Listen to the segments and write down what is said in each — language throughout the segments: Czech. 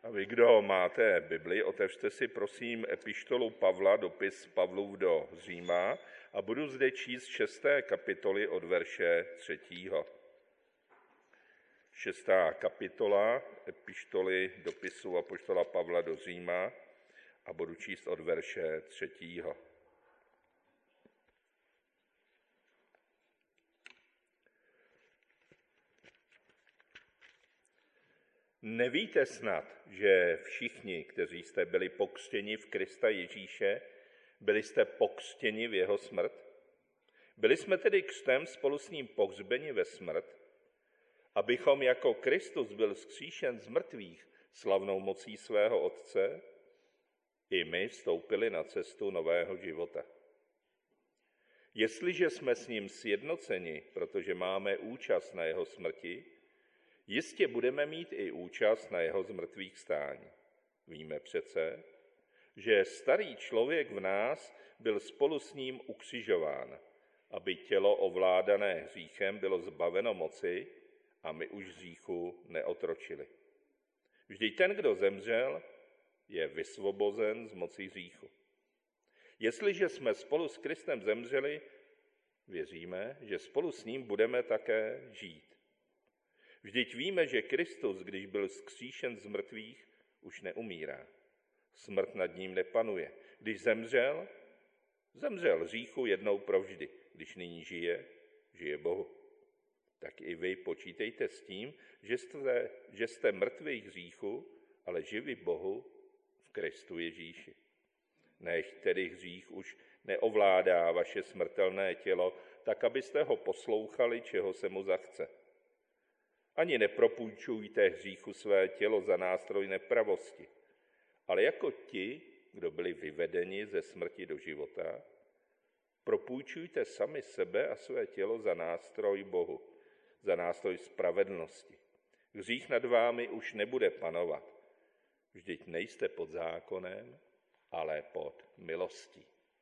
A vy, kdo máte Bibli, otevřte si prosím epištolu Pavla, dopis Pavlův do Říma a budu zde číst 6. kapitoly od verše 3. 6. kapitola epištoly dopisu apoštola Pavla do Říma a budu číst od verše 3. Nevíte snad, že všichni, kteří jste byli pokřtěni v Krista Ježíše, byli jste pokřtěni v jeho smrt? Byli jsme tedy křtem spolu s ním pohřbeni ve smrt, abychom jako Kristus byl vzkříšen z mrtvých slavnou mocí svého Otce, i my vstoupili na cestu nového života. Jestliže jsme s ním sjednoceni, protože máme účast na jeho smrti, jistě budeme mít i účast na jeho zmrtvých stání. Víme přece, že starý člověk v nás byl spolu s ním ukřižován, aby tělo ovládané hříchem bylo zbaveno moci a my už hříchu neotročili. Vždyť ten, kdo zemřel, je vysvobozen z moci hříchu. Jestliže jsme spolu s Kristem zemřeli, věříme, že spolu s ním budeme také žít. Vždyť víme, že Kristus, když byl vzkříšen z mrtvých, už neumírá. Smrt nad ním nepanuje. Když zemřel, zemřel hříchu jednou provždy. Když nyní žije, žije Bohu. Tak i vy počítejte s tím, že jste mrtví hříchu, ale živi Bohu v Kristu Ježíši. Nechť tedy hřích už neovládá vaše smrtelné tělo, tak abyste ho poslouchali, čeho se mu zachce. Ani nepropůjčujte hříchu své tělo za nástroj nepravosti, ale jako ti, kdo byli vyvedeni ze smrti do života, propůjčujte sami sebe a své tělo za nástroj Bohu, za nástroj spravedlnosti. Hřích nad vámi už nebude panovat. Vždyť nejste pod zákonem, ale pod milostí.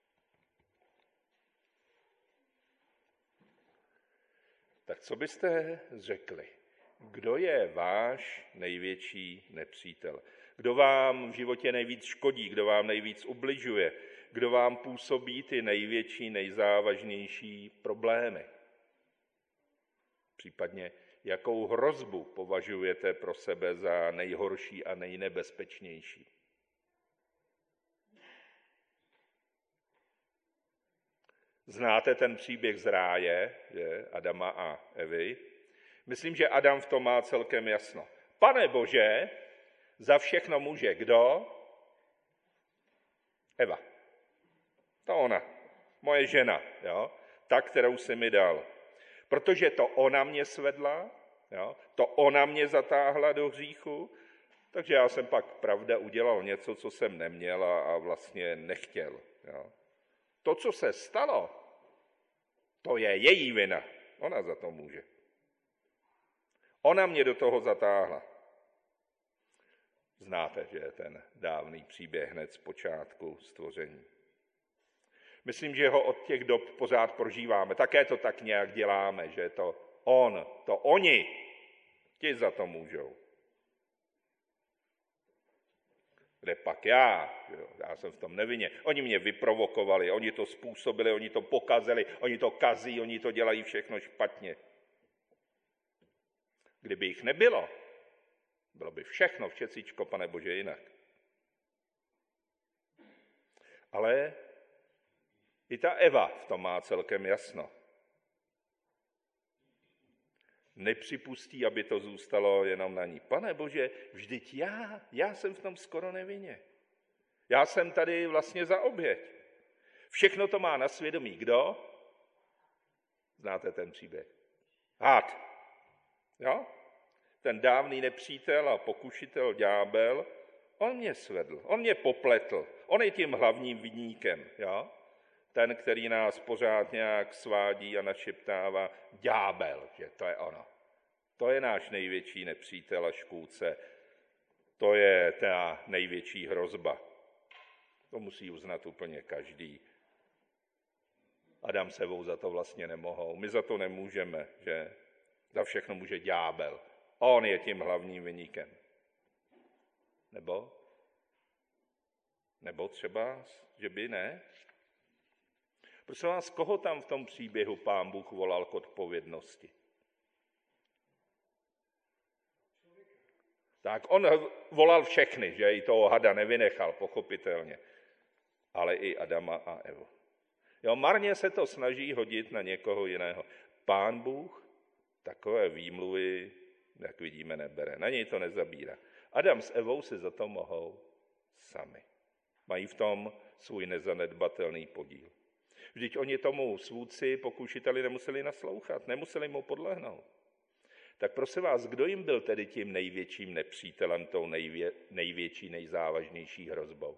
Tak co byste řekli? Kdo je váš největší nepřítel? Kdo vám v životě nejvíc škodí? Kdo vám nejvíc ubližuje? Kdo vám působí ty největší, nejzávažnější problémy? Případně jakou hrozbu považujete pro sebe za nejhorší a nejnebezpečnější? Znáte ten příběh z ráje, že? Adama a Evy? Myslím, že Adam v tom má celkem jasno. Pane Bože, za všechno může kdo? Eva. To ona, moje žena, jo? Ta, kterou jsi mi dal. Protože to ona mě svedla, jo? To ona mě zatáhla do hříchu, takže já jsem pak, pravda, udělal něco, co jsem neměl a vlastně nechtěl. Jo? To, co se stalo, to je její vina. Ona za to může. Ona mě do toho zatáhla. Znáte, že je ten dávný příběh hned z počátku stvoření. Myslím, že ho od těch dob pořád prožíváme. Také to tak nějak děláme, že to on, to oni, ti za to můžou. Kde pak já? Já jsem v tom nevinně. Oni mě vyprovokovali, oni to způsobili, oni to pokazili, oni to kazí, oni to dělají všechno špatně. Kdyby jich nebylo, bylo by všechno všecíčko, Pane Bože, jinak. Ale i ta Eva v tom má celkem jasno. Nepřipustí, aby to zůstalo jenom na ní. Pane Bože, vždyť já jsem v tom skoro nevinně. Já jsem tady vlastně za oběť. Všechno to má na svědomí. Kdo? Znáte ten příběh? Had. Jo? Ten dávný nepřítel a pokušitel ďábel, on mě svedl, on mě popletl. On je tím hlavním viníkem. Jo? Ten, který nás pořád nějak svádí a našeptává, ďábel, že to je ono. To je náš největší nepřítel a škůdce. To je ta největší hrozba. To musí uznat úplně každý. Adam s Evou za to vlastně nemohou. My za to nemůžeme, že? Za všechno může ďábel. On je tím hlavním viníkem. Nebo třeba, že by ne? Prosím vás, koho tam v tom příběhu Pán Bůh volal k odpovědnosti? Tak on volal všechny, že i toho hada nevynechal, pochopitelně, ale i Adama a Evu. Jo, marně se to snaží hodit na někoho jiného. Pán Bůh takové výmluvy, jak vidíme, nebere. Na něj to nezabírá. Adam s Evou si za to mohou sami. Mají v tom svůj nezanedbatelný podíl. Vždyť oni tomu svůdci, pokušiteli nemuseli naslouchat, nemuseli mu podlehnout. Tak prosím vás, kdo jim byl tedy tím největším nepřítelem, tou největší, nejzávažnější hrozbou?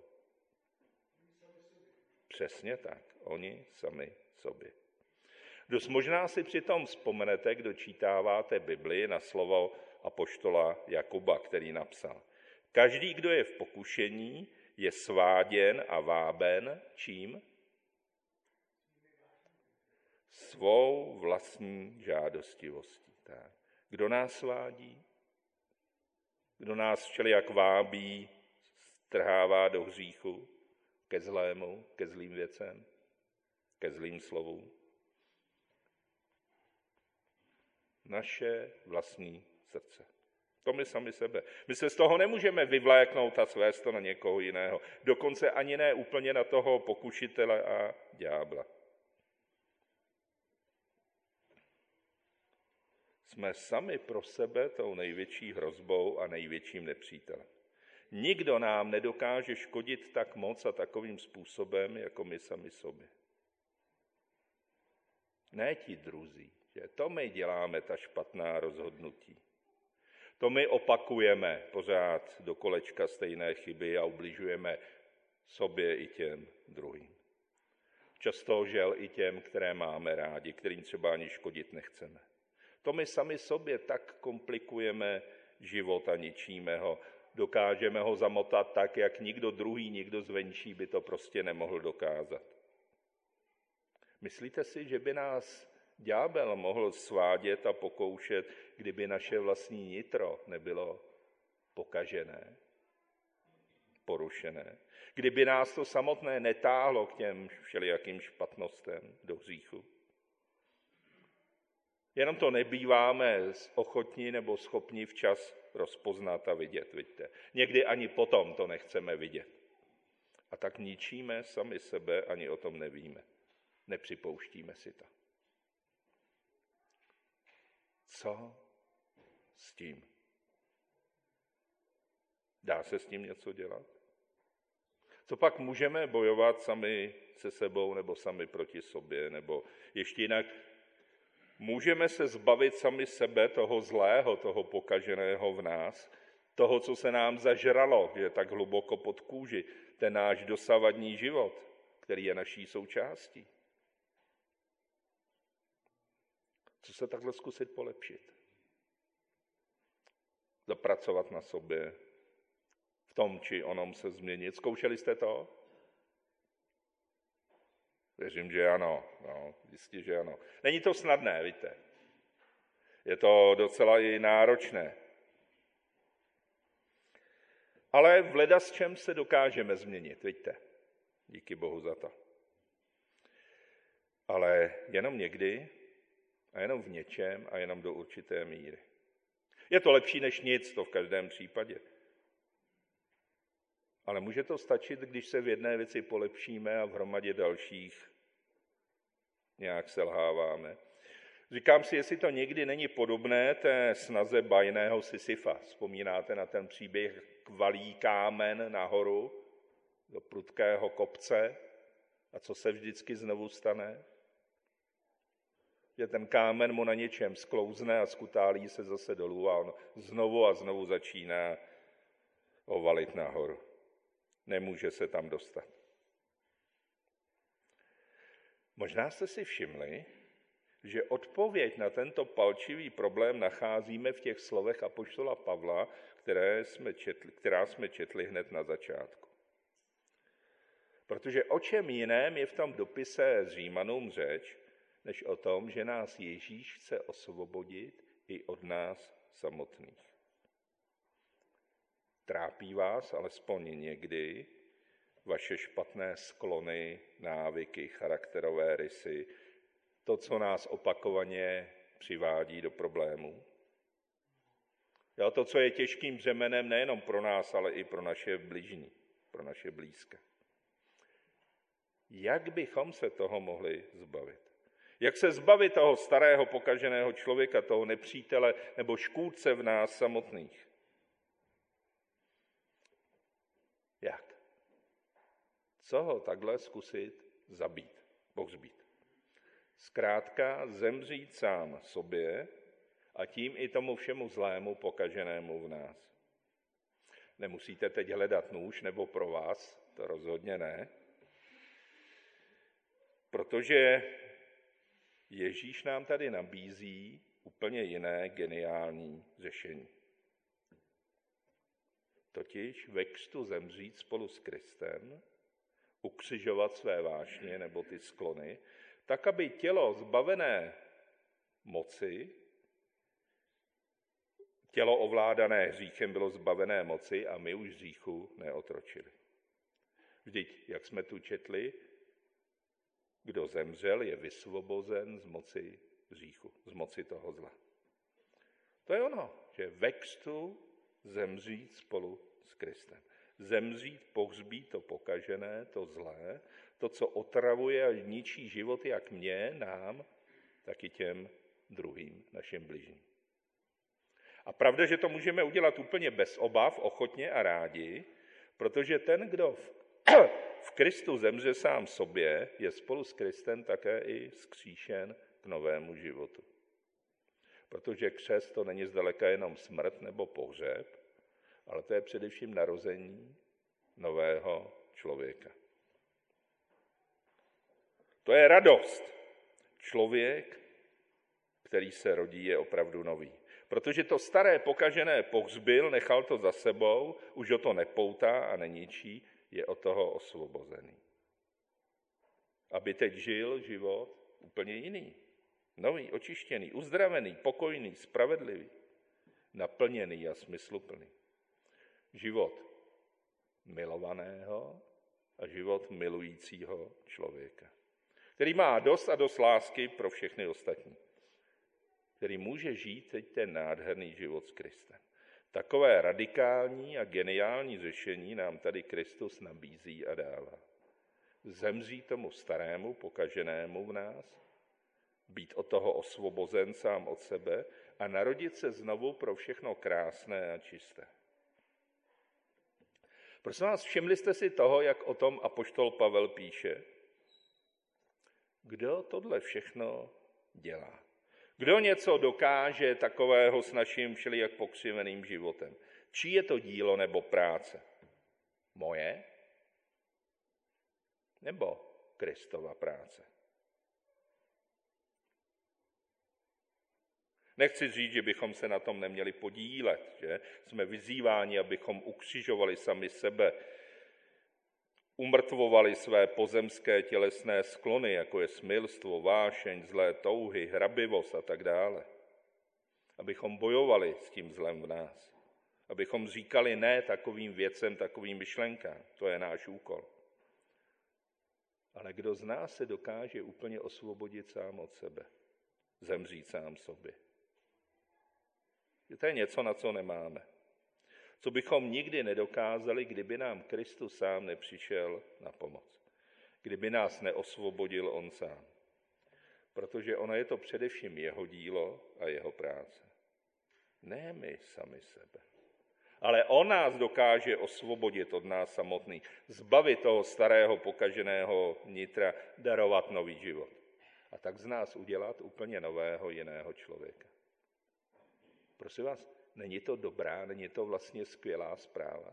Přesně tak, oni sami sobě. Dost možná si přitom vzpomenete, kdo čítáváte Bibli, na slovo apoštola Jakuba, který napsal: každý, kdo je v pokušení, je sváděn a váben čím? Svou vlastní žádostivostí. Tak. Kdo nás svádí? Kdo nás všelijak vábí, strhává do hříchu, ke zlému, ke zlým věcem, ke zlým slovům? Naše vlastní srdce. To my sami sebe. My se z toho nemůžeme vyvléknout a svést to na někoho jiného. Dokonce ani ne úplně na toho pokušitele a ďábla. Jsme sami pro sebe tou největší hrozbou a největším nepřítelem. Nikdo nám nedokáže škodit tak moc a takovým způsobem, jako my sami sobě. Ne ti druzí, že to my děláme ta špatná rozhodnutí. To my opakujeme pořád do kolečka stejné chyby a ubližujeme sobě i těm druhým. Často žel i těm, které máme rádi, kterým třeba ani škodit nechceme. To my sami sobě tak komplikujeme život a ničíme ho. Dokážeme ho zamotat tak, jak nikdo druhý, nikdo zvenčí by to prostě nemohl dokázat. Myslíte si, že by nás ďábel mohl svádět a pokoušet, kdyby naše vlastní nitro nebylo pokažené, porušené? Kdyby nás to samotné netáhlo k těm všelijakým špatnostem do hříchu? Jenom to nebýváme ochotní nebo schopni včas rozpoznat a vidět, vidíte. Někdy ani potom to nechceme vidět. A tak ničíme sami sebe, ani o tom nevíme. Nepřipouštíme si to. Co s tím? Dá se s tím něco dělat? Co pak můžeme bojovat sami se sebou nebo sami proti sobě? Nebo ještě jinak, můžeme se zbavit sami sebe, toho zlého, toho pokaženého v nás, toho, co se nám zažralo, je tak hluboko pod kůži, ten náš dosavadní život, který je naší součástí. Co se takhle zkusit polepšit? Zapracovat na sobě, v tom či onom se změnit. Zkoušeli jste to? Věřím, že ano. No, jistě, že ano. Není to snadné, víte. Je to docela i náročné. Ale v ledasčem se dokážeme změnit, víte. Díky Bohu za to. Ale jenom někdy a jenom v něčem a jenom do určité míry. Je to lepší než nic, to v každém případě. Ale může to stačit, když se v jedné věci polepšíme a v hromadě dalších nějak selháváme. Říkám si, jestli to někdy není podobné té snaze bajného Sisyfa. Vzpomínáte na ten příběh, jak valí kámen nahoru do prudkého kopce a co se vždycky znovu stane? Že ten kámen mu na něčem sklouzne a skutálí se zase dolů a on znovu a znovu začíná ho valit nahoru. Nemůže se tam dostat. Možná jste si všimli, že odpověď na tento palčivý problém nacházíme v těch slovech apoštola Pavla, která jsme četli hned na začátku. Protože o čem jiném je v tom dopise Římanům řeč, než o tom, že nás Ježíš chce osvobodit i od nás samotných. Trápí vás alespoň někdy vaše špatné sklony, návyky, charakterové rysy, to, co nás opakovaně přivádí do problémů? Jo, to, co je těžkým břemenem nejenom pro nás, ale i pro naše bližní, pro naše blízké. Jak bychom se toho mohli zbavit? Jak se zbavit toho starého pokaženého člověka, toho nepřítele nebo škůdce v nás samotných? Jak? Co ho takhle zkusit zabít, pohřbít? Zkrátka zemřít sám sobě a tím i tomu všemu zlému pokaženému v nás. Nemusíte teď hledat nůž nebo pro vás, to rozhodně ne, protože Ježíš nám tady nabízí úplně jiné geniální řešení. Totiž ve křtu zemřít spolu s Kristem, ukřižovat své vášně nebo ty sklony, tak, aby tělo zbavené moci, tělo ovládané hříchem bylo zbavené moci a my už hříchu neotročili. Vždyť, jak jsme tu četli, kdo zemřel, je vysvobozen z moci hříchu, z moci toho zla. To je ono, že ve křtu zemřít spolu s Kristem. Zemřít, pohřbít to pokažené, to zlé, to, co otravuje a ničí život jak mě, nám, tak i těm druhým, našim bližním. A pravda, že to můžeme udělat úplně bez obav, ochotně a rádi, protože ten, kdo v Kristu zemře sám sobě, je spolu s Kristem také i vzkříšen k novému životu. Protože křest to není zdaleka jenom smrt nebo pohřeb, ale to je především narození nového člověka. To je radost. Člověk, který se rodí, je opravdu nový. Protože to staré pokažené pohřbil, nechal to za sebou, už ho to nepoutá a neničí, je od toho osvobozený. Aby teď žil život úplně jiný. Nový, očištěný, uzdravený, pokojný, spravedlivý, naplněný a smysluplný. Život milovaného a život milujícího člověka, který má dost a dost lásky pro všechny ostatní, který může žít teď ten nádherný život s Kristem. Takové radikální a geniální řešení nám tady Kristus nabízí a dává. Zemřít tomu starému, pokaženému v nás, být od toho osvobozen sám od sebe a narodit se znovu pro všechno krásné a čisté. Prosím vás, všimli jste si toho, jak o tom apoštol Pavel píše? Kdo tohle všechno dělá? Kdo něco dokáže takového s naším všelijak pokřiveným životem? Čí je to dílo nebo práce? Moje? Nebo Kristova práce? Nechci říct, že bychom se na tom neměli podílet, že? Jsme vyzýváni, abychom ukřižovali sami sebe, umrtvovali své pozemské tělesné sklony, jako je smilstvo, vášeň, zlé touhy, hrabivost a tak dále. Abychom bojovali s tím zlem v nás. Abychom říkali ne takovým věcem, takovým myšlenkám. To je náš úkol. Ale kdo z nás se dokáže úplně osvobodit sám od sebe? Zemřít sám sobě. To je něco, na co nemáme. Co bychom nikdy nedokázali, kdyby nám Kristus sám nepřišel na pomoc. Kdyby nás neosvobodil on sám. Protože ono je to především jeho dílo a jeho práce. Ne my sami sebe. Ale on nás dokáže osvobodit od nás samotných, zbavit toho starého pokaženého nitra, darovat nový život. A tak z nás udělat úplně nového jiného člověka. Prosím vás, není to dobrá, není to vlastně skvělá zpráva?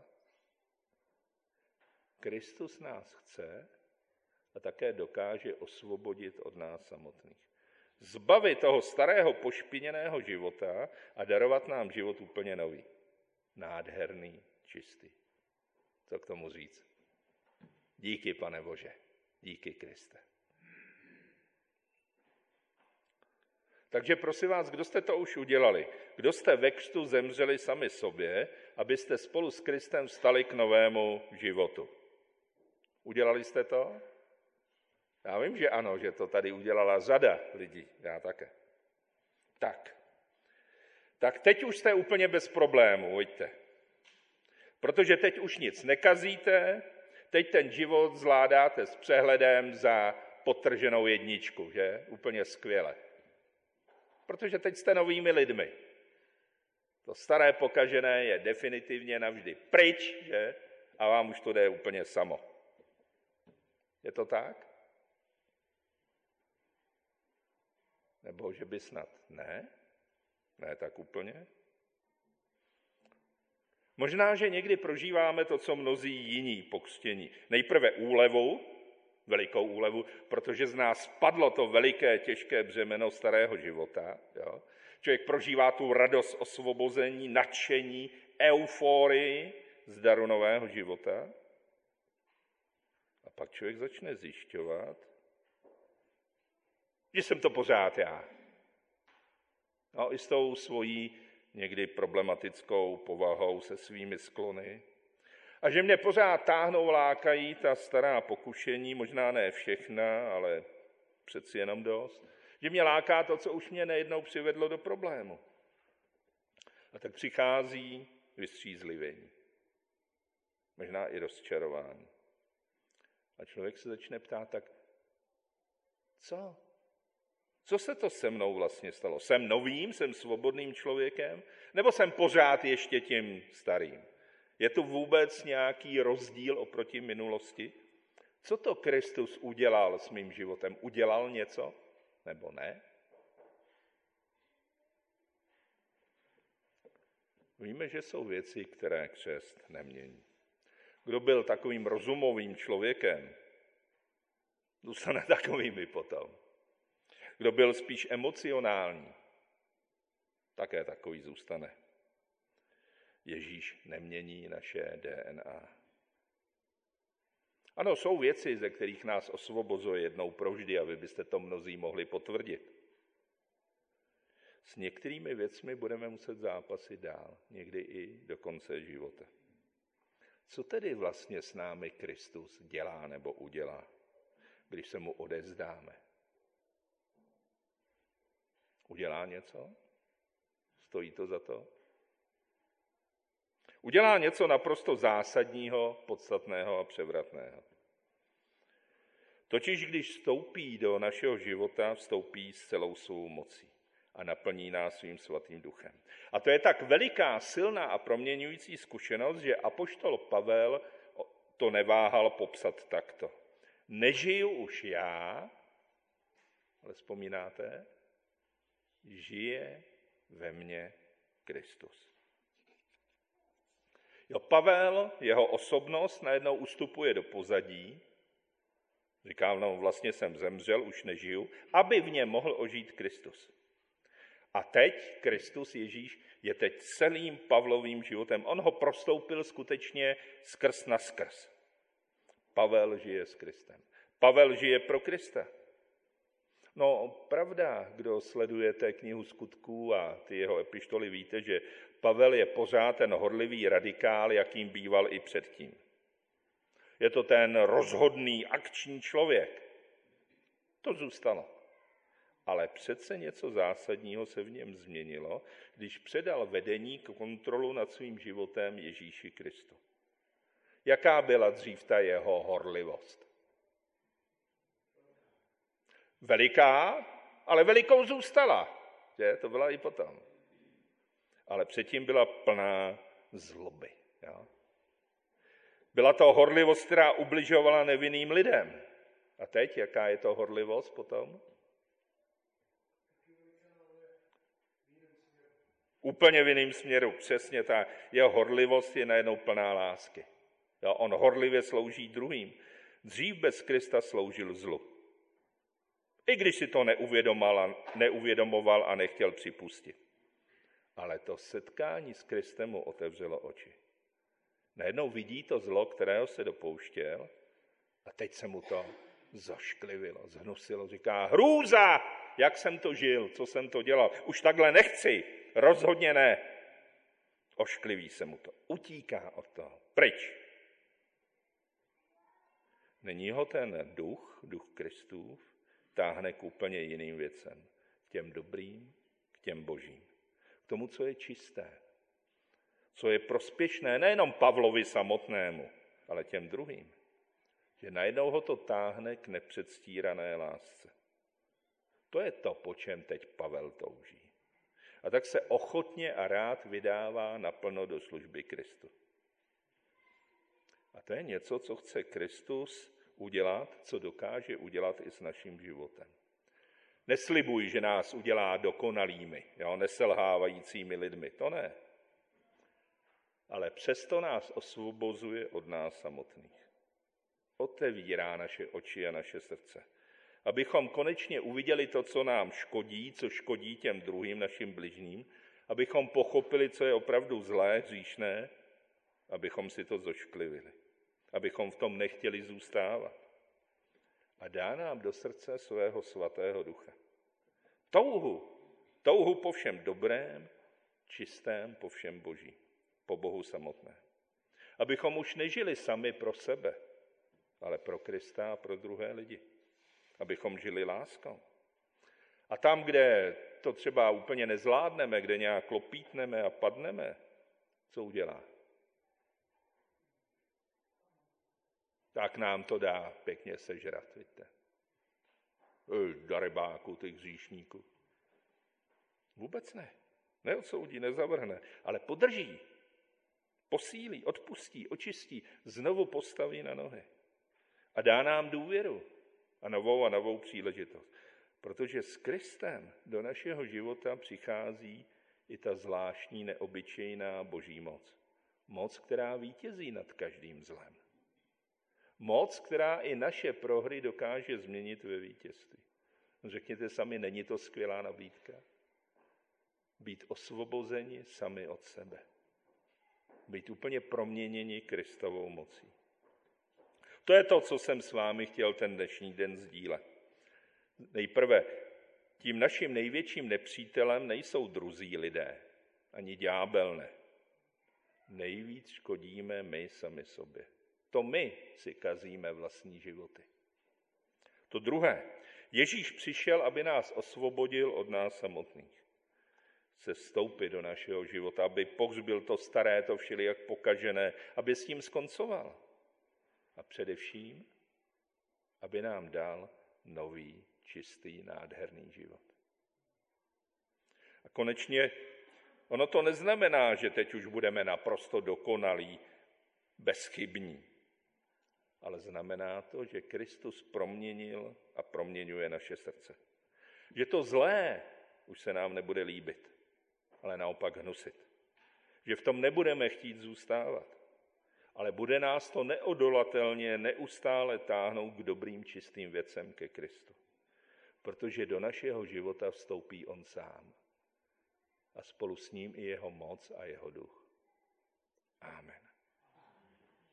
Kristus nás chce a také dokáže osvobodit od nás samotných. Zbavit toho starého pošpiněného života a darovat nám život úplně nový. Nádherný, čistý. Co k tomu říct? Díky, Pane Bože. Díky, Kriste. Takže prosím vás, kdo jste to už udělali? Kdo jste ve křtu zemřeli sami sobě, abyste spolu s Kristem vstali k novému životu? Udělali jste to? Já vím, že ano, že to tady udělala řada lidí, já také. Tak teď už jste úplně bez problému, pojďte. Protože teď už nic nekazíte, teď ten život zvládáte s přehledem za podtrženou jedničku, že? Úplně skvěle. Protože teď jste novými lidmi. To staré pokažené je definitivně navždy pryč, že? A vám už to jde úplně samo. Je to tak? Nebo že by snad ne? Ne tak úplně? Možná, že někdy prožíváme to, co mnozí jiní po křtění. Nejprve úlevu, velikou úlevu, protože z nás spadlo to veliké, těžké břemeno starého života. Jo? Člověk prožívá tu radost osvobození, nadšení, euforii z daru nového života. A pak člověk začne zjišťovat, že jsem to pořád já. No, i s tou svojí někdy problematickou povahou, se svými sklony. A že mě pořád táhnou, lákají ta stará pokušení, možná ne všechna, ale přeci jenom dost. Že mě láká to, co už mě nejednou přivedlo do problému. A tak přichází vystřízlivění. Možná i rozčarování. A člověk se začne ptát, tak co? Co se to se mnou vlastně stalo? Jsem novým, jsem svobodným člověkem? Nebo jsem pořád ještě tím starým? Je tu vůbec nějaký rozdíl oproti minulosti? Co to Kristus udělal s mým životem? Udělal něco? Nebo ne? Víme, že jsou věci, které křest nemění. Kdo byl takovým rozumovým člověkem, zůstane takovým i potom. Kdo byl spíš emocionální, také takový zůstane. Ježíš nemění naše DNA. Ano, jsou věci, ze kterých nás osvobozuje jednou provždy, a vy byste to mnozí mohli potvrdit. S některými věcmi budeme muset zápasit dál, někdy i do konce života. Co tedy vlastně s námi Kristus dělá nebo udělá, když se mu odevzdáme? Udělá něco? Stojí to za to? Udělá něco naprosto zásadního, podstatného a převratného. Totiž, když vstoupí do našeho života, vstoupí s celou svou mocí a naplní nás svým svatým duchem. A to je tak veliká, silná a proměňující zkušenost, že apoštol Pavel to neváhal popsat takto. Nežiju už já, ale vzpomínáte? Žije ve mně Kristus. Jo, Pavel, jeho osobnost najednou ustupuje do pozadí. Říká, no vlastně jsem zemřel, už nežiju, aby v něm mohl ožít Kristus. A teď Kristus Ježíš je teď celým Pavlovým životem. On ho prostoupil skutečně skrz na skrz. Pavel žije s Kristem. Pavel žije pro Krista. No, pravda, kdo sledujete knihu Skutků a ty jeho epištoly, víte, že Pavel je pořád ten horlivý radikál, jakým býval i předtím. Je to ten rozhodný, akční člověk. To zůstalo. Ale přece něco zásadního se v něm změnilo, když předal vedení k kontrolu nad svým životem Ježíši Kristu. Jaká byla dřív ta jeho horlivost? Veliká, ale velikou zůstala. Že? To byla i potom. Ale předtím byla plná zloby. Jo? Byla to horlivost, která ubližovala nevinným lidem. A teď, jaká je to horlivost potom? Úplně v jiném směru, přesně ta jeho horlivost je najednou plná lásky. Jo? On horlivě slouží druhým. Dřív bez Krista sloužil zlu. I když si to neuvědomoval a nechtěl připustit. Ale to setkání s Kristem mu otevřelo oči. Najednou vidí to zlo, kterého se dopouštěl, a teď se mu to zašklivilo, zhnusilo. Říká, hrůza, jak jsem to žil, co jsem to dělal. Už takhle nechci, rozhodně ne. Oškliví se mu to, utíká od toho, pryč. Není ho ten duch Kristův, táhne k úplně jiným věcem. K těm dobrým, k těm božím. K tomu, co je čisté. Co je prospěšné nejenom Pavlovi samotnému, ale těm druhým. Že najednou ho to táhne k nepředstírané lásce. To je to, po čem teď Pavel touží. A tak se ochotně a rád vydává naplno do služby Kristu. A to je něco, co chce Kristus udělat, co dokáže udělat i s naším životem. Neslibuj, že nás udělá dokonalými, neselhávajícími lidmi, to ne. Ale přesto nás osvobozuje od nás samotných. Otevírá naše oči a naše srdce. Abychom konečně uviděli to, co nám škodí, co škodí těm druhým našim bližním, abychom pochopili, co je opravdu zlé, hříšné, abychom si to zošklivili, abychom v tom nechtěli zůstávat. A dá nám do srdce svého svatého ducha. Touhu po všem dobrém, čistém, po všem boží, po Bohu samotné. Abychom už nežili sami pro sebe, ale pro Krista a pro druhé lidi. Abychom žili láskou. A tam, kde to třeba úplně nezvládneme, kde nějak klopítneme a padneme, co udělá? Tak nám to dá pěkně sežrat, víte. Darebáku, těch hříšníků. Vůbec ne. Neodsoudí, nezavrhne, ale podrží, posílí, odpustí, očistí, znovu postaví na nohy. A dá nám důvěru a novou příležitost. Protože s Kristem do našeho života přichází i ta zvláštní, neobyčejná boží moc. Moc, která vítězí nad každým zlem. Moc, která i naše prohry dokáže změnit ve vítězství. Řekněte sami, není to skvělá nabídka? Být osvobozeni sami od sebe. Být úplně proměněni Kristovou mocí. To je to, co jsem s vámi chtěl ten dnešní den sdílet. Nejprve, tím naším největším nepřítelem nejsou druzí lidé, ani ďábel ne. Nejvíc škodíme my sami sobě. To my si kazíme vlastní životy. To druhé, Ježíš přišel, aby nás osvobodil od nás samotných. Se vstoupit do našeho života, aby pohřbil to staré, to všelijak pokažené, aby s tím skoncoval. A především, aby nám dal nový, čistý, nádherný život. A konečně, ono to neznamená, že teď už budeme naprosto dokonalí, bezchybní. Ale znamená to, že Kristus proměnil a proměňuje naše srdce. Že to zlé už se nám nebude líbit, ale naopak hnusit. Že v tom nebudeme chtít zůstávat, ale bude nás to neodolatelně, neustále táhnout k dobrým, čistým věcem ke Kristu. Protože do našeho života vstoupí on sám. A spolu s ním i jeho moc a jeho duch. Amen.